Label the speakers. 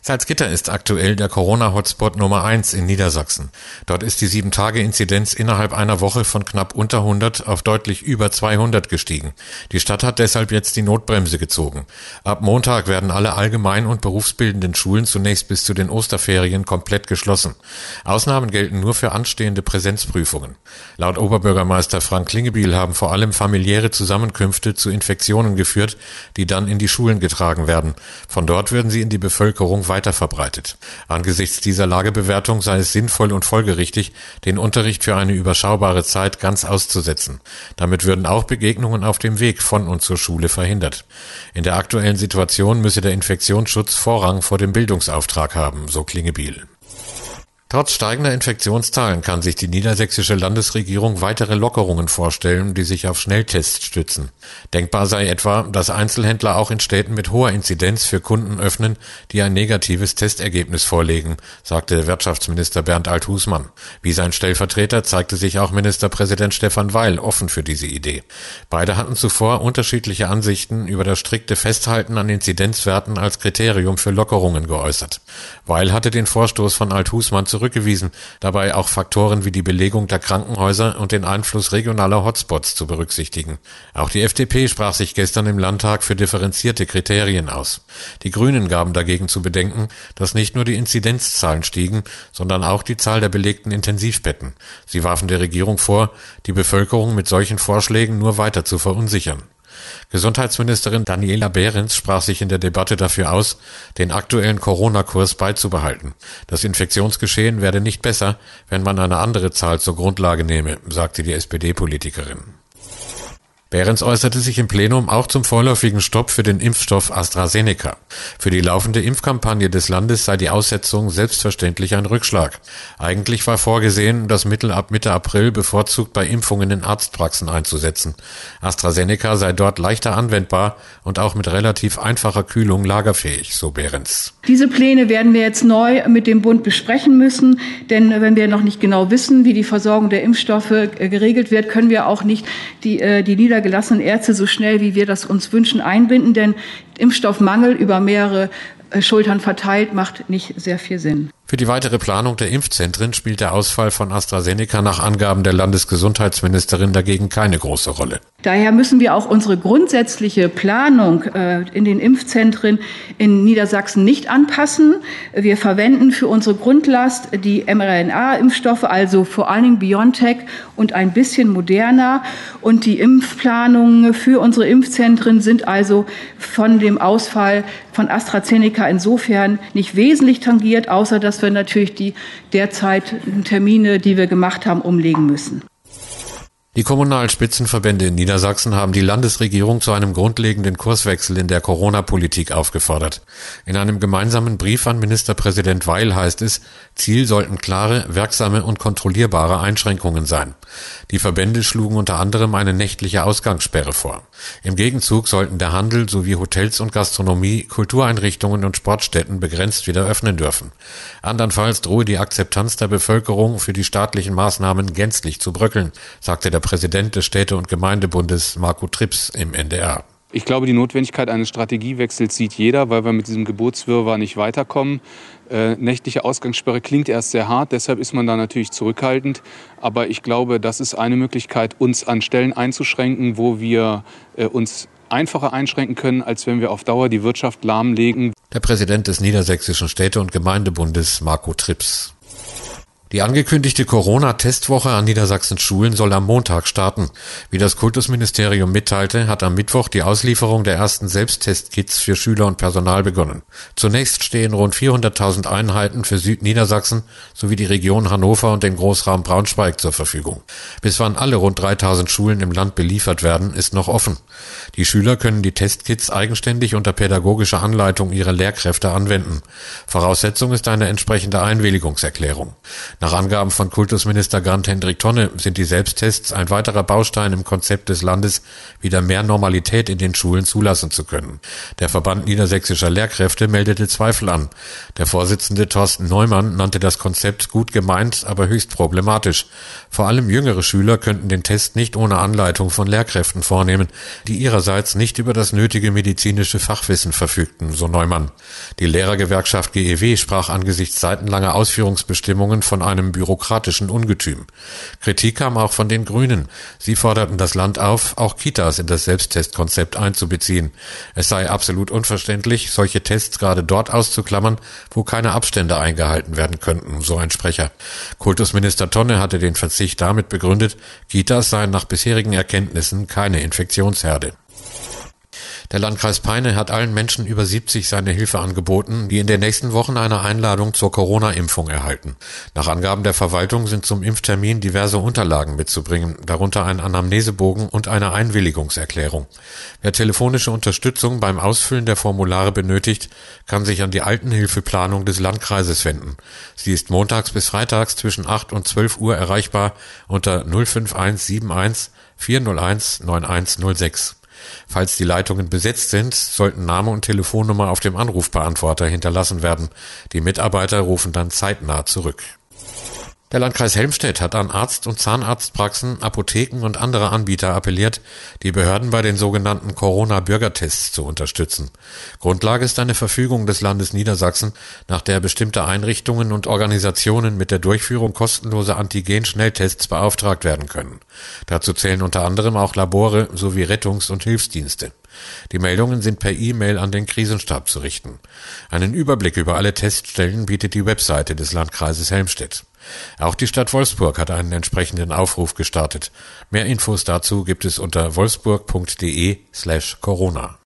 Speaker 1: Salzgitter ist aktuell der Corona-Hotspot Nummer 1 in Niedersachsen. Dort ist die 7-Tage-Inzidenz innerhalb einer Woche von knapp unter 100 auf deutlich über 200 gestiegen. Die Stadt hat deshalb jetzt die Notbremse gezogen. Ab Montag werden alle allgemein- und berufsbildenden Schulen zunächst bis zu den Osterferien komplett geschlossen. Ausnahmen gelten nur für anstehende Präsenzprüfungen. Laut Oberbürgermeister Frank Klingebiel haben vor allem familiäre Zusammenkünfte zu Infektionen geführt, die dann in die Schulen getragen werden. Von dort würden sie in die Bevölkerung weiterverbreitet. Angesichts dieser Lagebewertung sei es sinnvoll und folgerichtig, den Unterricht für eine überschaubare Zeit ganz auszusetzen. Damit würden auch Begegnungen auf dem Weg von und zur Schule verhindert. In der aktuellen Situation müsse der Infektionsschutz Vorrang vor dem Bildungsauftrag haben, so Klingebiel. Trotz steigender Infektionszahlen kann sich die niedersächsische Landesregierung weitere Lockerungen vorstellen, die sich auf Schnelltests stützen. Denkbar sei etwa, dass Einzelhändler auch in Städten mit hoher Inzidenz für Kunden öffnen, die ein negatives Testergebnis vorlegen, sagte Wirtschaftsminister Bernd Alt-Husmann. Wie sein Stellvertreter zeigte sich auch Ministerpräsident Stefan Weil offen für diese Idee. Beide hatten zuvor unterschiedliche Ansichten über das strikte Festhalten an Inzidenzwerten als Kriterium für Lockerungen geäußert. Weil hatte den Vorstoß von Alt-Husmann zurückgewiesen, dabei auch Faktoren wie die Belegung der Krankenhäuser und den Einfluss regionaler Hotspots zu berücksichtigen. Auch die FDP sprach sich gestern im Landtag für differenzierte Kriterien aus. Die Grünen gaben dagegen zu bedenken, dass nicht nur die Inzidenzzahlen stiegen, sondern auch die Zahl der belegten Intensivbetten. Sie warfen der Regierung vor, die Bevölkerung mit solchen Vorschlägen nur weiter zu verunsichern. Gesundheitsministerin Daniela Behrens sprach sich in der Debatte dafür aus, den aktuellen Corona-Kurs beizubehalten. Das Infektionsgeschehen werde nicht besser, wenn man eine andere Zahl zur Grundlage nehme, sagte die SPD-Politikerin. Behrens äußerte sich im Plenum auch zum vorläufigen Stopp für den Impfstoff AstraZeneca. Für die laufende Impfkampagne des Landes sei die Aussetzung selbstverständlich ein Rückschlag. Eigentlich war vorgesehen, das Mittel ab Mitte April bevorzugt bei Impfungen in Arztpraxen einzusetzen. AstraZeneca sei dort leichter anwendbar und auch mit relativ einfacher Kühlung lagerfähig, so Behrens.
Speaker 2: Diese Pläne werden wir jetzt neu mit dem Bund besprechen müssen, denn wenn wir noch nicht genau wissen, wie die Versorgung der Impfstoffe geregelt wird, können wir auch nicht die niedergelassenen Ärzte so schnell, wie wir das uns wünschen, einbinden, denn Impfstoffmangel über mehrere Schultern verteilt macht nicht sehr viel Sinn.
Speaker 1: Für die weitere Planung der Impfzentren spielt der Ausfall von AstraZeneca nach Angaben der Landesgesundheitsministerin dagegen keine große Rolle.
Speaker 2: Daher müssen wir auch unsere grundsätzliche Planung in den Impfzentren in Niedersachsen nicht anpassen. Wir verwenden für unsere Grundlast die mRNA-Impfstoffe, also vor allen Dingen BioNTech und ein bisschen Moderna. Und die Impfplanungen für unsere Impfzentren sind also von dem Ausfall von AstraZeneca insofern nicht wesentlich tangiert, außer dass wir natürlich die derzeitigen Termine, die wir gemacht haben, umlegen müssen.
Speaker 1: Die kommunalen Spitzenverbände in Niedersachsen haben die Landesregierung zu einem grundlegenden Kurswechsel in der Corona-Politik aufgefordert. In einem gemeinsamen Brief an Ministerpräsident Weil heißt es, Ziel sollten klare, wirksame und kontrollierbare Einschränkungen sein. Die Verbände schlugen unter anderem eine nächtliche Ausgangssperre vor. Im Gegenzug sollten der Handel sowie Hotels und Gastronomie, Kultureinrichtungen und Sportstätten begrenzt wieder öffnen dürfen. Andernfalls drohe die Akzeptanz der Bevölkerung für die staatlichen Maßnahmen gänzlich zu bröckeln, sagte der Präsident des Städte- und Gemeindebundes Marco Trips im NDR.
Speaker 3: Ich glaube, die Notwendigkeit eines Strategiewechsels sieht jeder, weil wir mit diesem Geburtswirrwarr nicht weiterkommen. Nächtliche Ausgangssperre klingt erst sehr hart, deshalb ist man da natürlich zurückhaltend. Aber ich glaube, das ist eine Möglichkeit, uns an Stellen einzuschränken, wo wir uns einfacher einschränken können, als wenn wir auf Dauer die Wirtschaft lahmlegen.
Speaker 1: Der Präsident des Niedersächsischen Städte- und Gemeindebundes Marco Trips. Die angekündigte Corona-Testwoche an Niedersachsens Schulen soll am Montag starten. Wie das Kultusministerium mitteilte, hat am Mittwoch die Auslieferung der ersten Selbsttestkits für Schüler und Personal begonnen. Zunächst stehen rund 400.000 Einheiten für Südniedersachsen sowie die Region Hannover und den Großraum Braunschweig zur Verfügung. Bis wann alle rund 3.000 Schulen im Land beliefert werden, ist noch offen. Die Schüler können die Testkits eigenständig unter pädagogischer Anleitung ihrer Lehrkräfte anwenden. Voraussetzung ist eine entsprechende Einwilligungserklärung. Nach Angaben von Kultusminister Bernd-Hendrik Tonne sind die Selbsttests ein weiterer Baustein im Konzept des Landes, wieder mehr Normalität in den Schulen zulassen zu können. Der Verband niedersächsischer Lehrkräfte meldete Zweifel an. Der Vorsitzende Thorsten Neumann nannte das Konzept gut gemeint, aber höchst problematisch. Vor allem jüngere Schüler könnten den Test nicht ohne Anleitung von Lehrkräften vornehmen, die ihrerseits nicht über das nötige medizinische Fachwissen verfügten, so Neumann. Die Lehrergewerkschaft GEW sprach angesichts seitenlanger Ausführungsbestimmungen von einem bürokratischen Ungetüm. Kritik kam auch von den Grünen. Sie forderten das Land auf, auch Kitas in das Selbsttestkonzept einzubeziehen. Es sei absolut unverständlich, solche Tests gerade dort auszuklammern, wo keine Abstände eingehalten werden könnten, so ein Sprecher. Kultusminister Tonne hatte den Verzicht damit begründet, Kitas seien nach bisherigen Erkenntnissen keine Infektionsherde. Der Landkreis Peine hat allen Menschen über 70 seine Hilfe angeboten, die in den nächsten Wochen eine Einladung zur Corona-Impfung erhalten. Nach Angaben der Verwaltung sind zum Impftermin diverse Unterlagen mitzubringen, darunter ein Anamnesebogen und eine Einwilligungserklärung. Wer telefonische Unterstützung beim Ausfüllen der Formulare benötigt, kann sich an die Altenhilfeplanung des Landkreises wenden. Sie ist montags bis freitags zwischen 8 und 12 Uhr erreichbar unter 05171 401 9106. Falls die Leitungen besetzt sind, sollten Name und Telefonnummer auf dem Anrufbeantworter hinterlassen werden. Die Mitarbeiter rufen dann zeitnah zurück. Der Landkreis Helmstedt hat an Arzt- und Zahnarztpraxen, Apotheken und andere Anbieter appelliert, die Behörden bei den sogenannten Corona-Bürgertests zu unterstützen. Grundlage ist eine Verfügung des Landes Niedersachsen, nach der bestimmte Einrichtungen und Organisationen mit der Durchführung kostenloser Antigen-Schnelltests beauftragt werden können. Dazu zählen unter anderem auch Labore sowie Rettungs- und Hilfsdienste. Die Meldungen sind per E-Mail an den Krisenstab zu richten. Einen Überblick über alle Teststellen bietet die Webseite des Landkreises Helmstedt. Auch die Stadt Wolfsburg hat einen entsprechenden Aufruf gestartet. Mehr Infos dazu gibt es unter wolfsburg.de/corona.